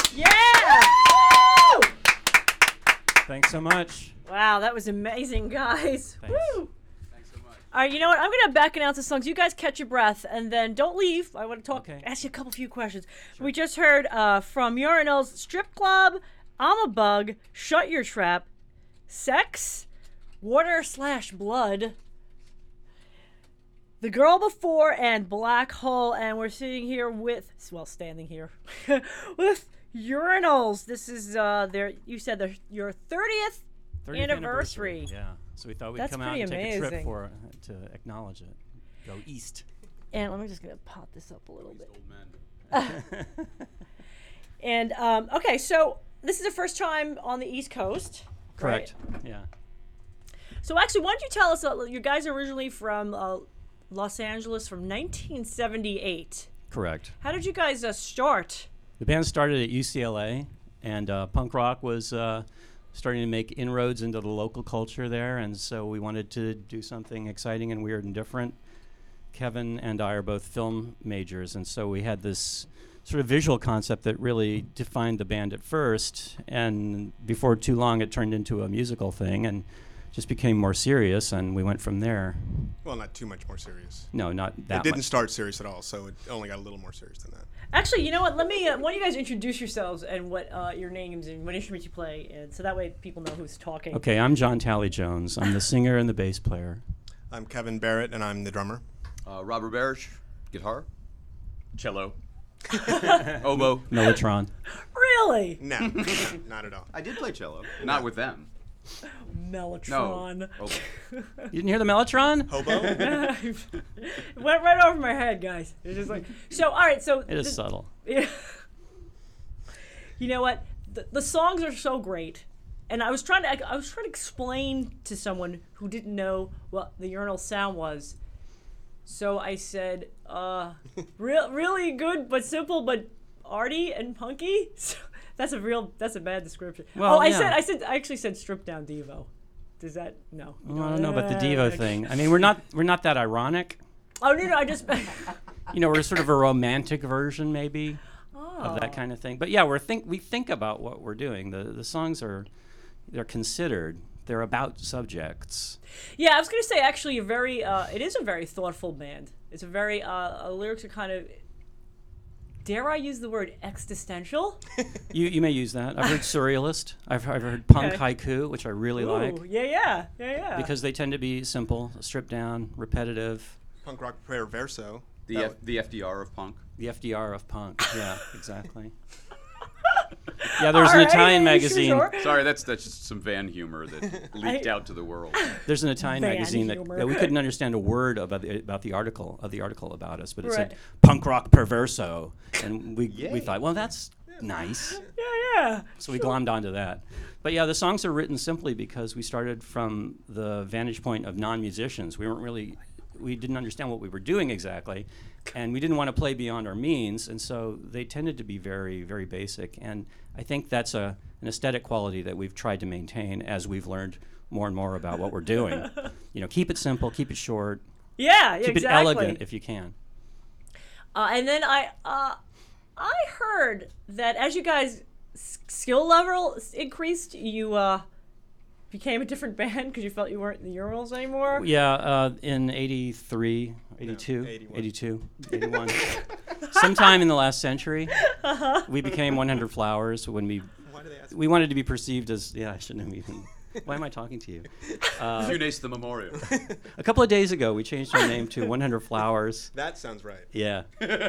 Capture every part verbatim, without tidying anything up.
Yeah! Woo! Thanks so much. Wow, that was amazing, guys. Thanks. Woo! Thanks so much. All right, you know what? I'm gonna back announce the songs. You guys catch your breath, and then don't leave. I want to talk, Okay. ask you a couple few questions. We just heard uh, from Urinals, Strip Club, I'm a Bug, Shut Your Trap, Sex, Water slash Blood, The Girl Before, and Black Hole. And we're sitting here with, well, standing here with Urinals. This is uh, their. You said their your thirtieth thirtieth anniversary. Yeah. So we thought we'd That's come out pretty and take a trip amazing. for it to acknowledge it. Go east. And let me just gonna pop this up a little bit. Old men. And um, okay, so this is the first time on the East Coast. Correct. Right? Yeah. So actually, why don't you tell us? Uh, you guys are originally from uh, Los Angeles, from nineteen seventy-eight. Correct. How did you guys uh, start? The band started at U C L A, and uh, punk rock was uh, starting to make inroads into the local culture there, and so we wanted to do something exciting and weird and different. Kevin and I are both film majors, and so we had this sort of visual concept that really defined the band at first, and before too long it turned into a musical thing and just became more serious, and we went from there. Well, not too much more serious. No, not that It didn't much. start serious at all, so it only got a little more serious than that. Actually, you know what? Let me. Uh, why don't you guys introduce yourselves and what uh, your names and what instruments you play, and so that way people know who's talking. Okay, I'm John Tally Jones. I'm the singer and the bass player. I'm Kevin Barrett, and I'm the drummer. Uh, Robert Barish, guitar, cello, oboe. Mellotron. Really? No, not at all. I did play cello, not with them. Mellotron. No. Oboe. You didn't hear the Mellotron? Hobo? It went right over my head, guys. It's just like so. All right, so It is the- subtle. Yeah. You know what? The, the songs are so great, and I was trying to I, I was trying to explain to someone who didn't know what the urinal sound was. So I said, uh, real really good but simple but arty and punky. So that's a real that's a bad description. Well, oh, I yeah. said I said I actually said stripped down Devo. Does that no? Well, I don't know about the Uh, Devo thing. I mean, we're not we're not that ironic. Oh no no I just. You know, we're sort of a romantic version, maybe, Oh. of that kind of thing. But yeah, we're think we think about what we're doing. The the songs are they're considered. They're about subjects. Yeah, I was gonna say actually a very uh, it is a very thoughtful band. It's a very uh, uh, lyrics are kind of, dare I use the word existential? You you may use that. I've heard surrealist. I've I've heard punk Okay. haiku, which I really Ooh, like yeah, yeah, yeah, yeah. because they tend to be simple, stripped down, repetitive. Punk rock prayer verso. The That F- would- the F D R of punk. The F D R of punk. Yeah, exactly. Yeah, there's All an right, Italian yeah, magazine. sure. Sorry, that's that's just some van humor that leaked I- out to the world. There's an Italian Van magazine that, humor. that we couldn't understand a word about the, about the article of the article about us, but it Right. said punk rock perverso, and we we Yay. thought, well, that's nice. Yeah, yeah. So we glommed onto that. But yeah, the songs are written simply because we started from the vantage point of non-musicians. We weren't really, we didn't understand what we were doing exactly, and we didn't want to play beyond our means, and so they tended to be very, very basic. And I think that's a an aesthetic quality that we've tried to maintain as we've learned more and more about what we're doing. You know, keep it simple, keep it short, Yeah, yeah, keep exactly. it elegant if you can. Uh, and then I, uh, I heard that as you guys' s- skill level s- increased, you uh, became a different band because you felt you weren't in the Urals anymore. Yeah, uh, in eighty-three, eighty-two, No, eighty-one. eighty-two, eighty-one. Sometime in the last century, we became one hundred Flowers when we Why do they ask? we wanted to be perceived as, yeah, I shouldn't have even, why am I talking to you? Uh, Funes the Memorial. a couple of days ago, we changed our name to one hundred Flowers. That sounds right. Yeah.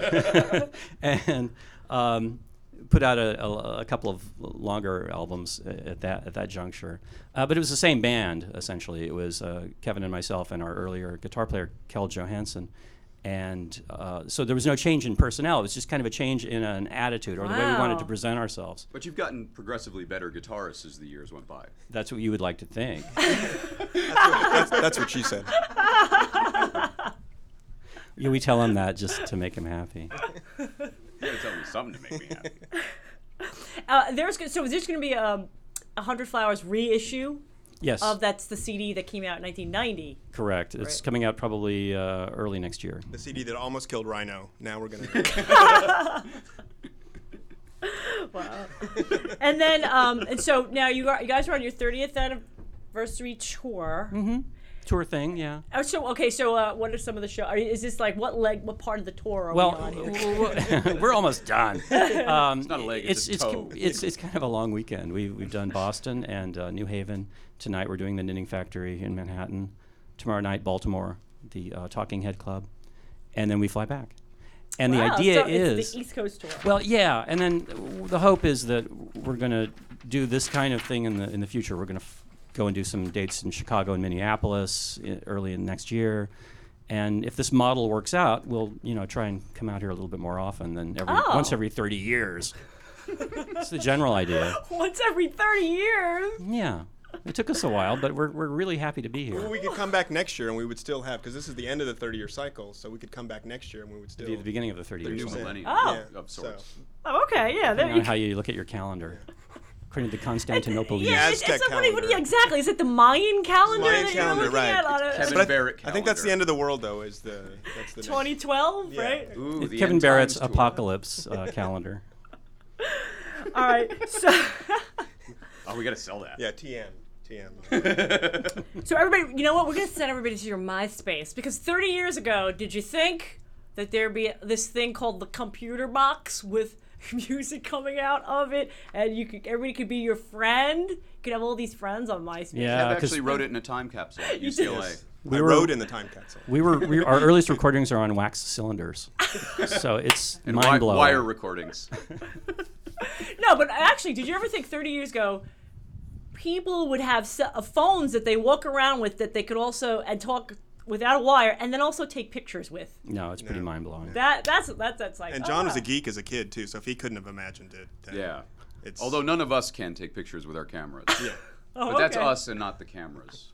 And um, put out a, a, a couple of longer albums at that at that juncture. Uh, but it was the same band, essentially. It was uh, Kevin and myself and our earlier guitar player, Kel Johansson. And uh, so there was no change in personnel. It was just kind of a change in an attitude or the way we wanted to Wow. present ourselves. But you've gotten progressively better guitarists as the years went by. That's what you would like to think. That's, that's what she said. Yeah, we tell him that just to make him happy. You gotta tell me something to make me happy. Uh, there's go- so is this going to be a, a Hundred Flowers reissue Yes, of that's the C D that came out in nineteen ninety. correct. It's Right. coming out probably uh, early next year. The C D that almost killed Rhino. Now we're gonna. Wow. And then, um, and so now you are, you guys are on your thirtieth anniversary tour. Mm-hmm. Tour thing, yeah. Oh, so okay. So, uh, what are some of the shows? Is this like what leg? What part of the tour are Well, we on here? we're we're almost done. Um, It's not a leg, It's it's a it's, toe. it's it's kind of a long weekend. We we've done Boston and uh, New Haven. Tonight we're doing the Knitting Factory in Manhattan. Tomorrow night Baltimore, the uh, Talking Head Club, and then we fly back. And Wow, the idea so is it's the East Coast tour. well, yeah, and then w- the hope is that we're going to do this kind of thing in the in the future. We're going to f- go and do some dates in Chicago and Minneapolis I- early in next year, and if this model works out, we'll you know try and come out here a little bit more often than every Oh. once every thirty years. That's the general idea. Once every thirty years. Yeah, it took us a while, but we're we're really happy to be here. Well, we could come back next year and we would still have, because this is the end of the thirty-year cycle, so we could come back next year and we would still. Be the beginning of the thirty The years. new cycle. millennium Oh. Yeah, of so- sorts. Oh, okay. Yeah. There Depending you on how you look at your calendar. According to the Constantinople. Yeah, it's, Aztec it's like, what, do you- what do you- calendar. exactly? Is it the Mayan calendar Mayan that calendar, you're looking right. at on a Kevin But I, Barrett I think that's the calendar. end of the world, though. Is the that's the next- twenty twelve, Yeah. right? Ooh, the Kevin End Barrett's Times tour. apocalypse uh, calendar. All right. So, Oh, we got to sell that. Yeah, T M. T M. so everybody, you know what? We're gonna send everybody to your MySpace because thirty years ago, did you think that there'd be this thing called the computer box with music coming out of it, and you could everybody could be your friend? You could have all these friends on MySpace. Yeah. Kev 'cause actually wrote it in a time capsule at You U C L A. did. Yes. We I were- rode in the time capsule. We were, we, our earliest recordings are on wax cylinders, so it's And mind wi- blowing. wire recordings. No, but actually, did you ever think thirty years ago, people would have se- uh, phones that they walk around with that they could also and talk without a wire, and then also take pictures with? No, it's pretty No. mind blowing. That that's that's that's like. And John oh, was a wow. geek as a kid too, so if he couldn't have imagined it, then Yeah. it's Although none of us can take pictures with our cameras. yeah. Oh, But that's okay. us and not the cameras.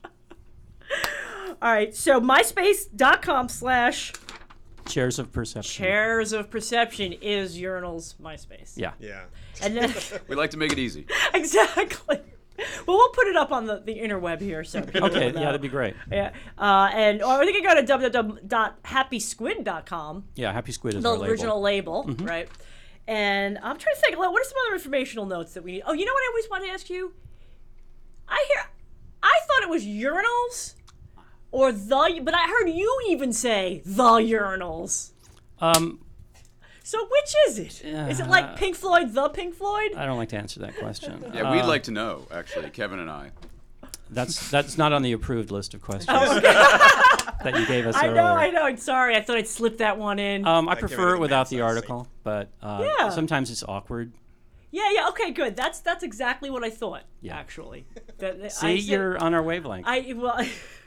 All right, so myspace.com slash Chairs of perception. chairs of perception is Urinal's MySpace. Yeah. Yeah. And then We like to make it easy. exactly. Well, we'll put it up on the, the interweb here, so people Okay. know. Yeah, that'd be great. Yeah, uh, and or they can go to w w w dot happy squid dot com, Yeah, Happy Squid is the our label. original label, right? And I'm trying to think, what are some other informational notes that we need? Oh, you know what I always wanted to ask you? I hear, I thought it was urinals, or the, but I heard you even say the urinals. Um, So which is it? Is it like Pink Floyd, the Pink Floyd? I don't like to answer that question. Yeah, we'd Uh, like to know, actually, Kevin and I. That's that's not on the approved list of questions that you gave us I earlier. know, I know. I'm sorry. I thought I'd slip that one in. Um, I Like giving prefer it it a without the man-sized article, but uh, Yeah. sometimes it's awkward. yeah, yeah. Okay, good. That's that's exactly what I thought. Yeah. Actually, that, that- See, I said- you're on our wavelength. I well,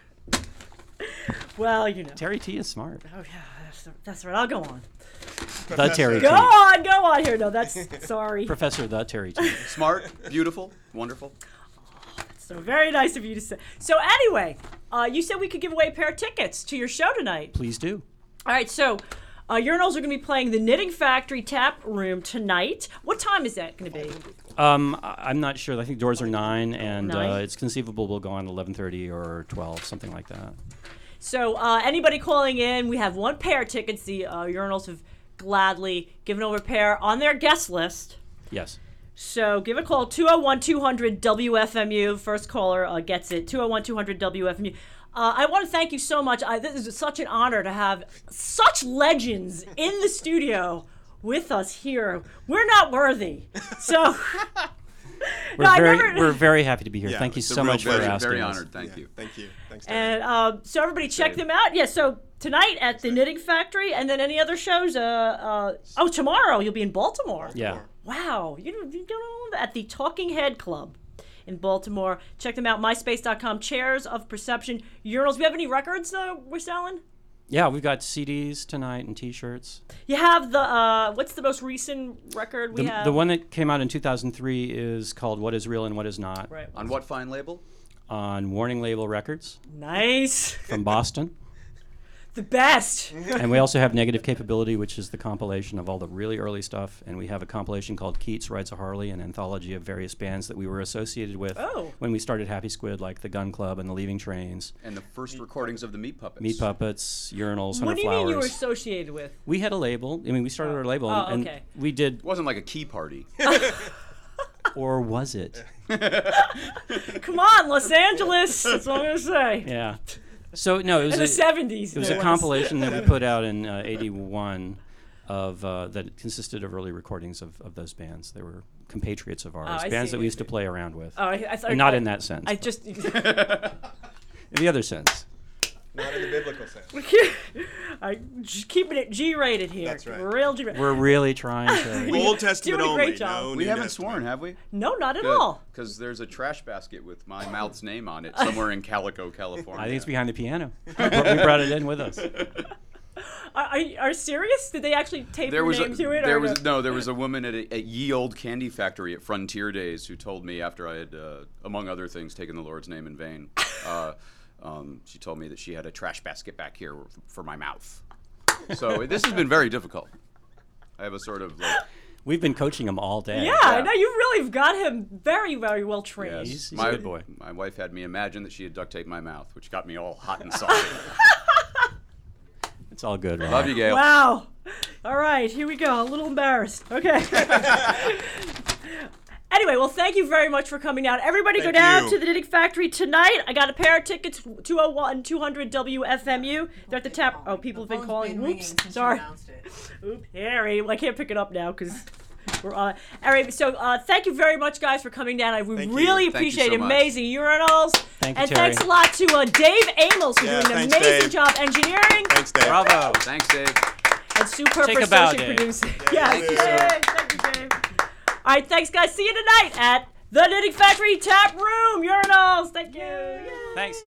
well, you know. Terry T is smart. Oh yeah, that's, that's right. I'll go on. The Terry T. Go on, go on here. No, that's sorry. Professor the Terry T. Smart, beautiful, wonderful. So very nice of you to say. So anyway, uh, you said we could give away a pair of tickets to your show tonight. Please do. All right, so uh, Urinals are going to be playing the Knitting Factory Tap Room tonight. What time is that going to be? Um, I- I'm not sure. I think doors are nine, and uh, Nine? it's conceivable we'll go on eleven thirty or twelve, something like that. So uh, anybody calling in, we have one pair of tickets. The uh, Urinals have gladly given over a pair on their guest list. Yes. So give a call, two oh one, two hundred, W F M U. First caller uh, gets it, two oh one, two hundred, W F M U. Uh, I want to thank you so much. I, this is such an honor to have such legends in the studio with us here. We're not worthy. So We're No, I very never- we're very happy to be here. Yeah, Thank you It's a so real much for pleasure. asking Very us. honored. Thank Yeah, you. Thank you. Thanks, Terry. and um, so everybody check them out. Yeah, so tonight at the Knitting Factory, and then any other shows. Uh, uh, oh, tomorrow you'll be in Baltimore. Yeah. Wow, you know, you know at the Talking Head Club in Baltimore. Check them out, myspace dot com, Chairs of Perception, Urinals. We have any records uh, we're selling? Yeah, we've got C Ds tonight and T-shirts. You have the, uh, what's the most recent record we The, have? the one that came out in two thousand three is called What Is Real and What Is Not Right. On what fine label? on Warning Label Records Nice. from Boston. The best. And we also have Negative Capability, which is the compilation of all the really early stuff. And we have a compilation called Keats Rides a Harley, an anthology of various bands that we were associated with Oh. when we started Happy Squid, like the Gun Club and the Leaving Trains, And the first recordings of the Meat Puppets. Meat Puppets, Urinals, What Hunter do you mean you were Flowers. associated with? We had a label. I mean, we started our label, Oh, and, okay. and we did. It wasn't like a key party. Or was it? Come on, Los Angeles. That's all I'm gonna say. Yeah. So no, it was In the a, seventies. it was a compilation that we put out in uh, eighty-one of uh, that consisted of early recordings of, of those bands. They were compatriots of ours, Oh, I bands see. that we used to play around with. Oh, I, I thought. And not I, in that sense. I but just. in the other sense. Not in the biblical sense. I just keeping it G-rated here. That's right. Real G-rated. We're really trying to. Old Testament doing a only. great job. No We New haven't Testament. sworn, have we? No, not at all. Because there's a trash basket with my mouth's name on it somewhere in Calico, California. I think it's behind the piano. we brought we brought it in with us. Are, are, you- are you serious? Did they actually tape There your was name a, to it? there or was no? no there was a woman at, a, at Ye Old Candy Factory at Frontier Days who told me after I had, uh, among other things, taken the Lord's name in vain. Uh, um, she told me that she had a trash basket back here f- for my mouth. So this has been very difficult. I have a sort of like, We've been coaching him all day. Yeah, I know you really have got him very, very well trained. yes, he's a my, good boy. My wife had me imagine that she had duct taped my mouth, which got me all hot and salty. It's all good, right? Love you, Gail. Wow. All right, here we go. A little embarrassed. Okay. Anyway, well, thank you very much for coming down. Everybody Thank go down you. to the Knitting Factory tonight. I got a pair of tickets, two oh one, two hundred W F M U. They're at the tap. Oh, people have been phone's calling. been ringing Oops, since you sorry. announced it. Oops, Harry. Well, I can't pick it up now because we're on. All right, so uh, thank you very much, guys, for coming down. I we Thank you. really Thank you appreciate so it. much. Amazing urinals. Thank you, and Terry. thanks a lot to uh, Dave Amos for Yeah, doing an thanks, amazing Dave. job engineering. Thanks, Dave. Bravo. Thanks, Dave. And superb Take for a bow, associate Dave. producing. Yeah, Yes, thank you, yay. sir. Thank you, Dave. All right, thanks, guys. See you tonight at the Knitting Factory Tap Room. Urinals. Thank you. Yay. Thanks.